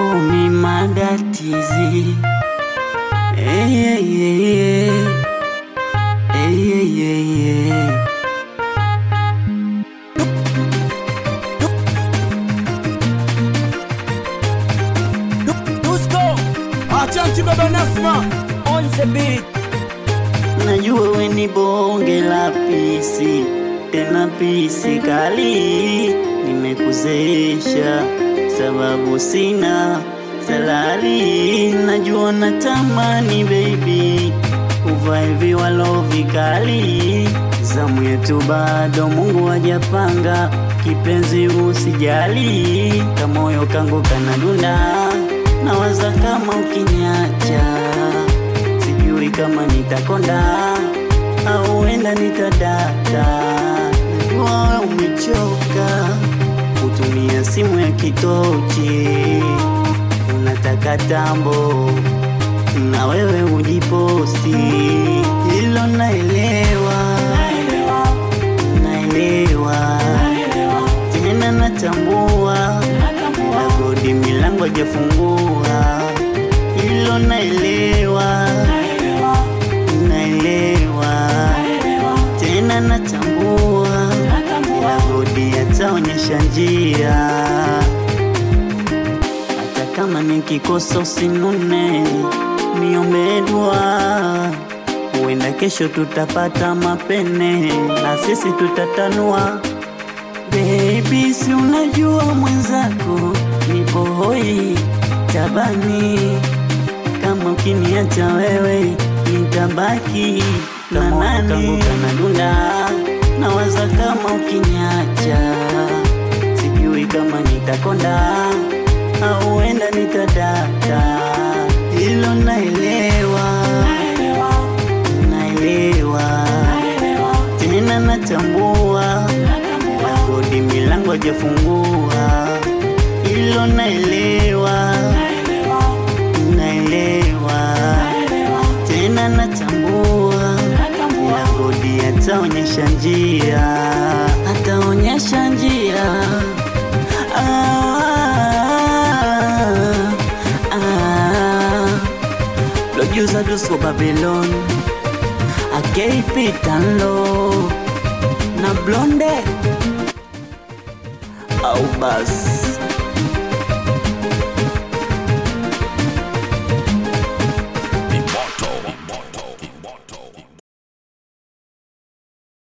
call me Madatizi. Hey. Achanti baba Nasma on the beat. Najua we ni bonge la pisi, tena pisi kali. Nimekuzesha sababu sina salari. Najua natamani baby uvae viwalo vikali. Zamu yetu bado Mungu hajapanga, kipenzi usijali. Kamoyo kangu kanadunda, nawaza kama ukiniacha. Sijui kama nitakonda au wenda nitadata. Najua umechoka kutumia simu ya kitochi, unataka tambo na wewe ujiposti. Hilo naelewa, tena natambua, nagodi milango hajafungua. Hilo naelewa, tena natambua, nagodi ataonyesha njia. Hata kama nikikosa usinune, niombe dua. Huenda kesho tutapata mapene na sisi tutatanua. Baby, si unajua mwenzako nipo hoi tabani. Kama ukiniacha wewe nitabaki na nani? Kanadunda, nawaza kama ukiniacha. Sijui kama nitakonda au wenda nitadata. Hilo naelewa, tena natambua, nagodi milango hajafungua. Hilo naelewa, tena natambua, nagodi ataonyesha njia, Producer Dusko Babylon, Akei Tanlo na Blonde au bas.